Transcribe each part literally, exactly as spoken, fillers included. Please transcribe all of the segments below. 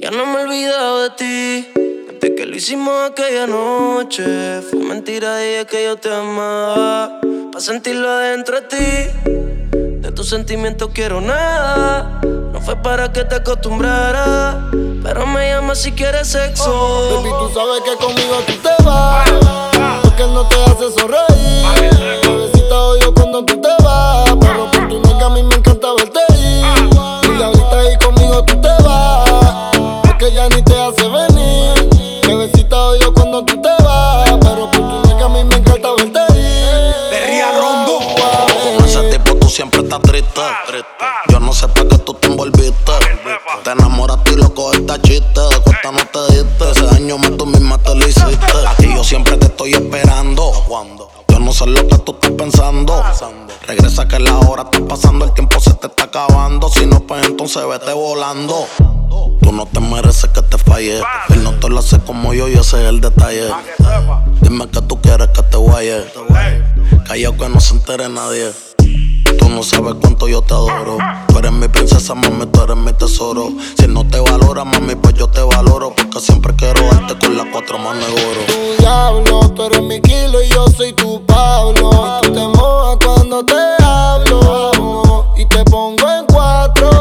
Ya no me he olvidado de ti. Desde que lo hicimos aquella noche, fue mentira, dije que yo te amaba, pa' sentirlo adentro de ti. De tus sentimientos quiero nada. No fue para que te acostumbraras, pero me llamas si quieres sexo. Oh, baby, tú sabes que conmigo tú te vas, porque él no te hace sonreír. Bebecita odio cuando tú te vas, pero por tu nalga a mí me encanta verte ir. Y ahorita ahí conmigo tú te vas, porque ya ni te hace venir. Bebecita odio cuando tú te vas, pero por tu nalga a mí me encanta verte ir. Berría Rondo. Con ese tipo tú siempre estás triste. Yo no sé para qué tú te envolviste. Te enamoraste y lo cogiste a chiste. De cuenta no te diste. Ese daño más tú misma te lo hiciste. Aquí yo siempre te estoy esperando. Yo no sé lo que tú estás pensando. Regresa que la hora está pasando, el tiempo se te está acabando. Si no, pues entonces vete volando. Tú no te mereces que te falle. Él no te lo hace como yo y ese es el detalle. Dime que tú quieres que te guaye. Callao que no se entere nadie. Tú no sabes cuánto yo te adoro. Tú eres mi princesa, mami, tú eres mi tesoro. Si no te valora, mami, pues yo te valoro, porque siempre quiero darte con las cuatro manos de oro. Tu diablo, tú eres mi kilo y yo soy tu Pablo. Y tú te mojas cuando te hablo y te pongo en cuatro.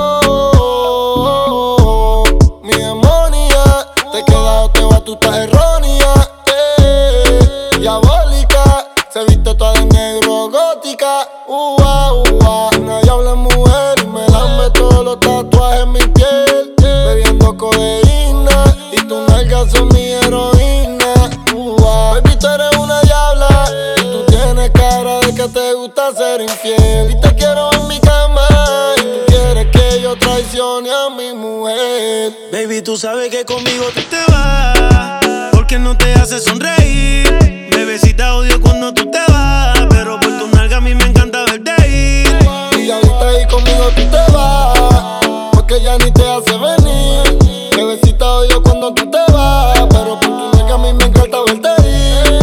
Mi demonia, te queda o te va, tú estás errónea. Eh, diabólica, se viste toda de negro, gótica. Ua, ua, una diabla mujer y me lame todos los tatuajes en mi piel. Bebiendo codeína y tus nalgas son mi heroína. Ua, baby, tú eres una diabla y tú tienes cara de que te gusta ser infiel. Y te quiero en mi cama y tú quieres que yo traicione a mi mujer. Baby, tú sabes que conmigo tú te vas, porque no te hace sonreír. Bebecita odio cuando tú te vas, pero por tu nalga a mí me encanta verte ir. Y ahorita ahí conmigo tú te vas, porque ya ni te hace venir. Bebecita odio cuando tú te vas, pero por tu nalga a mí me encanta verte ir.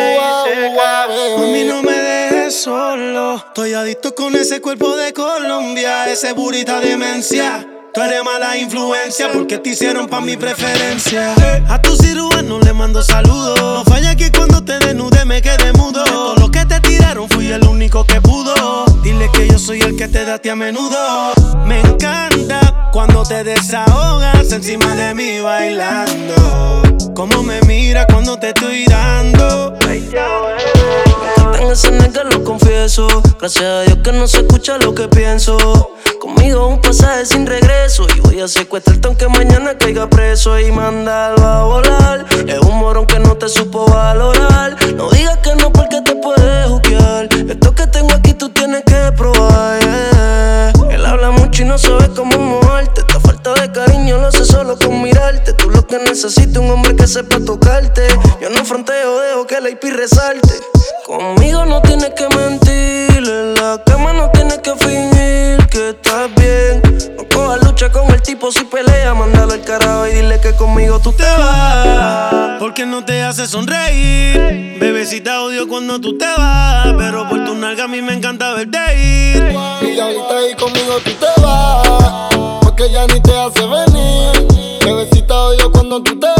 Mami, no me dejes solo, estoy adicto con ese cuerpo de Colombia, ese burita demencia. Tú eres mala influencia porque te hicieron pa' mi preferencia. A tu cirujano le mando saludos. No falla que cuando te desnude me quedé mudo. De todo lo que te tiraron fui el único que pudo. Dile que yo soy el que te da a ti a menudo. Me encanta cuando te desahogas encima de mí bailando. Cómo me mira cuando te estoy dando. En ese nega lo confieso. Gracias a Dios que no se escucha lo que pienso. Conmigo un pasaje sin regreso y voy a secuestrarte aunque mañana caiga preso y mandarlo a volar. Es un morón que no te supo valorar. No digas que no porque te puedes juquear. Esto que tengo aquí tú tienes que probar, yeah. Él habla mucho y no sabe cómo moverte. Esta falta de cariño lo sé solo con mirarte. Tú lo que necesitas un hombre que sepa tocarte. Yo no fronteo, dejo que la I P resalte. Conmigo no tienes que mentir, en la cama no tienes que fingir que estás bien. No cojas lucha con el tipo si pelea, mándalo al carajo y dile que conmigo tú te vas, porque no te hace sonreír. Bebecita odio cuando tú te vas, pero por tu nalga a mí me encanta verte ir. Y ahorita ahí conmigo tú te vas, porque ya ni te hace venir. Bebecita odio cuando tú te